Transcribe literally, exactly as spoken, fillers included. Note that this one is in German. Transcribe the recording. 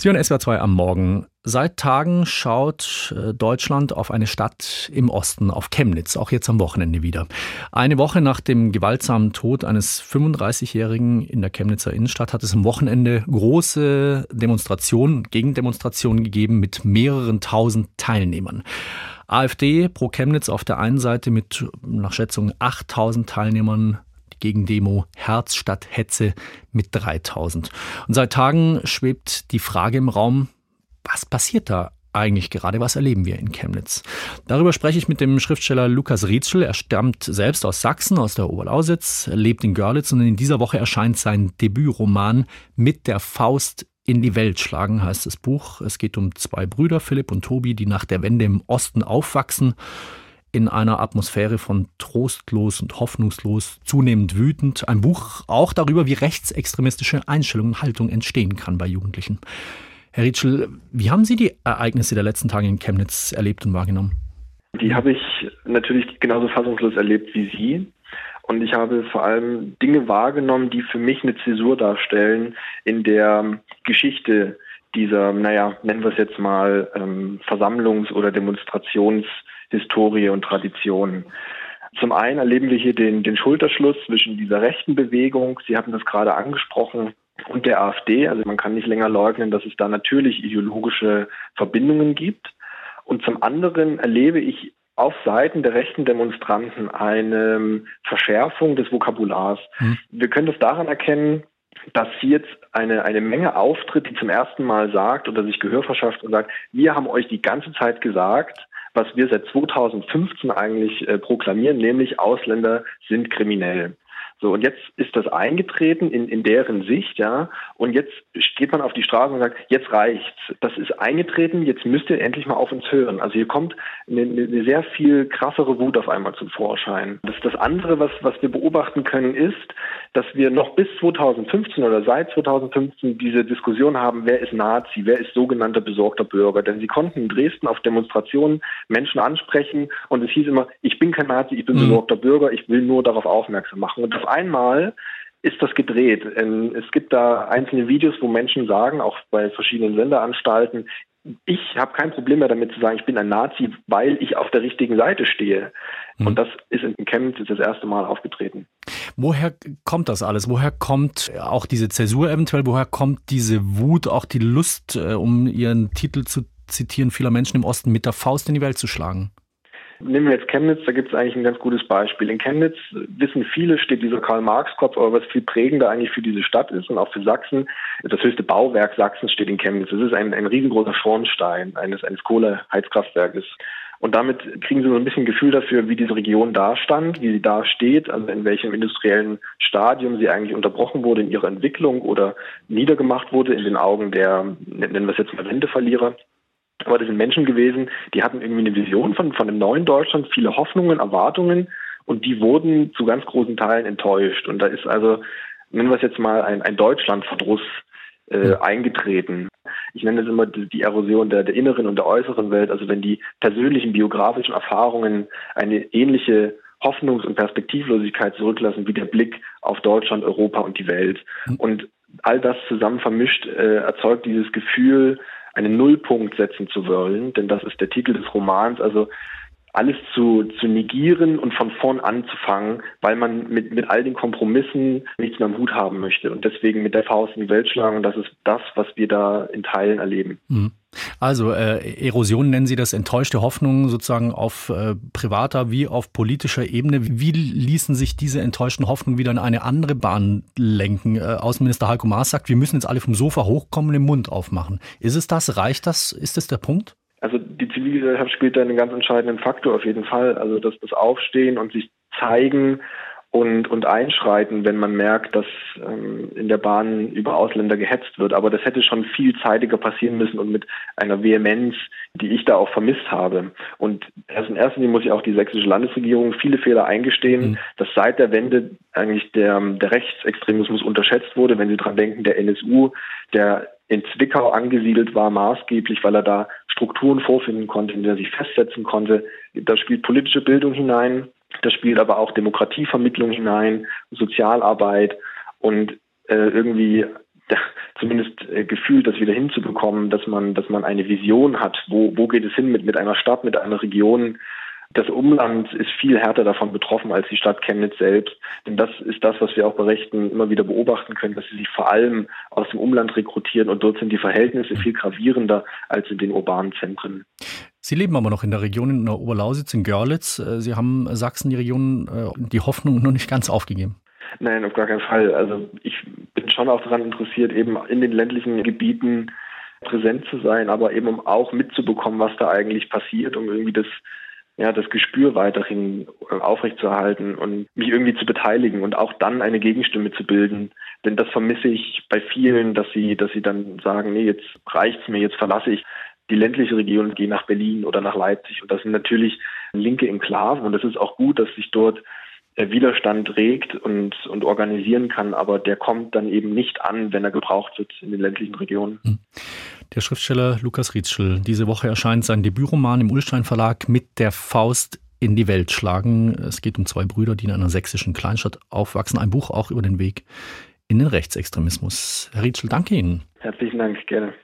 Sie hören S W R zwei am Morgen. Seit Tagen schaut Deutschland auf eine Stadt im Osten, auf Chemnitz, auch jetzt am Wochenende wieder. Eine Woche nach dem gewaltsamen Tod eines fünfunddreißigjährigen in der Chemnitzer Innenstadt hat es am Wochenende große Demonstrationen, Gegendemonstrationen gegeben mit mehreren tausend Teilnehmern. AfD pro Chemnitz auf der einen Seite mit nach Schätzung achttausend Teilnehmern, Gegendemo Herz statt Hetze mit dreitausend. Und seit Tagen schwebt die Frage im Raum, was passiert da eigentlich gerade? Was erleben wir in Chemnitz? Darüber spreche ich mit dem Schriftsteller Lukas Rietschel. Er stammt selbst aus Sachsen, aus der Oberlausitz, lebt in Görlitz und in dieser Woche erscheint sein Debütroman Mit der Faust in die Welt schlagen, heißt das Buch. Es geht um zwei Brüder, Philipp und Tobi, die nach der Wende im Osten aufwachsen, in einer Atmosphäre von trostlos und hoffnungslos, zunehmend wütend. Ein Buch auch darüber, wie rechtsextremistische Einstellungen und Haltung entstehen kann bei Jugendlichen. Herr Rietschel, wie haben Sie die Ereignisse der letzten Tage in Chemnitz erlebt und wahrgenommen? Die habe ich natürlich genauso fassungslos erlebt wie Sie. Und ich habe vor allem Dinge wahrgenommen, die für mich eine Zäsur darstellen in der Geschichte dieser, naja, nennen wir es jetzt mal, ähm, Versammlungs- oder Demonstrationshistorie und Tradition. Zum einen erleben wir hier den, den Schulterschluss zwischen dieser rechten Bewegung, Sie hatten das gerade angesprochen, und der AfD. Also man kann nicht länger leugnen, dass es da natürlich ideologische Verbindungen gibt. Und zum anderen erlebe ich auf Seiten der rechten Demonstranten eine Verschärfung des Vokabulars. Hm. Wir können das daran erkennen, dass sie jetzt eine, eine Menge auftritt, die zum ersten Mal sagt oder sich Gehör verschafft und sagt, wir haben euch die ganze Zeit gesagt, was wir seit zweitausendfünfzehn eigentlich äh, proklamieren, nämlich Ausländer sind kriminell. So, und jetzt ist das eingetreten in, in deren Sicht, ja, und jetzt geht man auf die Straße und sagt, jetzt reicht's. Das ist eingetreten, jetzt müsst ihr endlich mal auf uns hören. Also hier kommt eine, eine sehr viel krassere Wut auf einmal zum Vorschein. Das, das andere, was, was wir beobachten können, ist, dass wir noch bis zweitausendfünfzehn oder seit zweitausendfünfzehn diese Diskussion haben, wer ist Nazi, wer ist sogenannter besorgter Bürger. Denn sie konnten in Dresden auf Demonstrationen Menschen ansprechen und es hieß immer, ich bin kein Nazi, ich bin mhm. besorgter Bürger, ich will nur darauf aufmerksam machen. Und auf einmal ist das gedreht. Es gibt da einzelne Videos, wo Menschen sagen, auch bei verschiedenen Sendeanstalten, ich habe kein Problem mehr damit zu sagen, ich bin ein Nazi, weil ich auf der richtigen Seite stehe. Mhm. Und das ist in Chemnitz das erste Mal aufgetreten. Woher kommt das alles? Woher kommt auch diese Zäsur eventuell? Woher kommt diese Wut, auch die Lust, um Ihren Titel zu zitieren, vieler Menschen im Osten, mit der Faust in die Welt zu schlagen? Nehmen wir jetzt Chemnitz, da gibt es eigentlich ein ganz gutes Beispiel. In Chemnitz, wissen viele, steht dieser Karl-Marx-Kopf, aber was viel prägender eigentlich für diese Stadt ist und auch für Sachsen, das höchste Bauwerk Sachsens steht in Chemnitz. Das ist ein, ein riesengroßer Schornstein eines, eines Kohleheizkraftwerkes. Und damit kriegen Sie so ein bisschen Gefühl dafür, wie diese Region da stand, wie sie da steht, also in welchem industriellen Stadium sie eigentlich unterbrochen wurde in ihrer Entwicklung oder niedergemacht wurde in den Augen der, nennen wir es jetzt mal Wendeverlierer. Aber das sind Menschen gewesen, die hatten irgendwie eine Vision von, von einem neuen Deutschland, viele Hoffnungen, Erwartungen und die wurden zu ganz großen Teilen enttäuscht. Und da ist also, nennen wir es jetzt mal, ein, ein Deutschlandverdruss äh, eingetreten. Ich nenne es immer die, die Erosion der, der inneren und der äußeren Welt. Also wenn die persönlichen biografischen Erfahrungen eine ähnliche Hoffnungs- und Perspektivlosigkeit zurücklassen wie der Blick auf Deutschland, Europa und die Welt. Und all das zusammen vermischt äh, erzeugt dieses Gefühl, einen Nullpunkt setzen zu wollen, denn das ist der Titel des Romans, also alles zu, zu negieren und von vorn anzufangen, weil man mit, mit all den Kompromissen nichts mehr am Hut haben möchte und deswegen mit der Faust in die Welt schlagen und das ist das, was wir da in Teilen erleben. Also äh, Erosion nennen Sie das, enttäuschte Hoffnungen sozusagen auf äh, privater wie auf politischer Ebene. Wie ließen sich diese enttäuschten Hoffnungen wieder in eine andere Bahn lenken? Äh, Außenminister Heiko Maas sagt, wir müssen jetzt alle vom Sofa hochkommen und den Mund aufmachen. Ist es das? Reicht das? Ist das der Punkt? Also die Zivilgesellschaft spielt da einen ganz entscheidenden Faktor auf jeden Fall. Also das, das Aufstehen und sich zeigen und, und einschreiten, wenn man merkt, dass ähm, in der Bahn über Ausländer gehetzt wird. Aber das hätte schon viel zeitiger passieren müssen und mit einer Vehemenz, die ich da auch vermisst habe. Und erst in erster Linie muss ich auch die sächsische Landesregierung viele Fehler eingestehen, mhm. dass seit der Wende eigentlich der, der Rechtsextremismus unterschätzt wurde. Wenn Sie dran denken, der N S U, der in Zwickau angesiedelt war, maßgeblich, weil er da Strukturen vorfinden konnte, in der er sich festsetzen konnte. Da spielt politische Bildung hinein, da spielt aber auch Demokratievermittlung hinein, Sozialarbeit und äh, irgendwie ja, zumindest äh, gefühlt das wieder hinzubekommen, dass man, dass man eine Vision hat, wo, wo geht es hin mit, mit einer Stadt, mit einer Region. Das Umland ist viel härter davon betroffen als die Stadt Chemnitz selbst. Denn das ist das, was wir auch bei Rechten immer wieder beobachten können, dass sie sich vor allem aus dem Umland rekrutieren und dort sind die Verhältnisse viel gravierender als in den urbanen Zentren. Sie leben aber noch in der Region in der Oberlausitz, in Görlitz. Sie haben Sachsen, die Region, die Hoffnung noch nicht ganz aufgegeben. Nein, auf gar keinen Fall. Also ich bin schon auch daran interessiert, eben in den ländlichen Gebieten präsent zu sein, aber eben um auch mitzubekommen, was da eigentlich passiert, um irgendwie das ja, das Gespür weiterhin aufrechtzuerhalten und mich irgendwie zu beteiligen und auch dann eine Gegenstimme zu bilden. Denn das vermisse ich bei vielen, dass sie, dass sie dann sagen, nee, jetzt reicht's mir, jetzt verlasse ich die ländliche Region und gehe nach Berlin oder nach Leipzig. Und das sind natürlich linke Enklaven und es ist auch gut, dass sich dort Widerstand regt und, und organisieren kann, aber der kommt dann eben nicht an, wenn er gebraucht wird in den ländlichen Regionen. Der Schriftsteller Lukas Rietschel. Diese Woche erscheint sein Debütroman im Ullstein Verlag Mit der Faust in die Welt schlagen. Es geht um zwei Brüder, die in einer sächsischen Kleinstadt aufwachsen. Ein Buch auch über den Weg in den Rechtsextremismus. Herr Rietschel, danke Ihnen. Herzlichen Dank, gerne.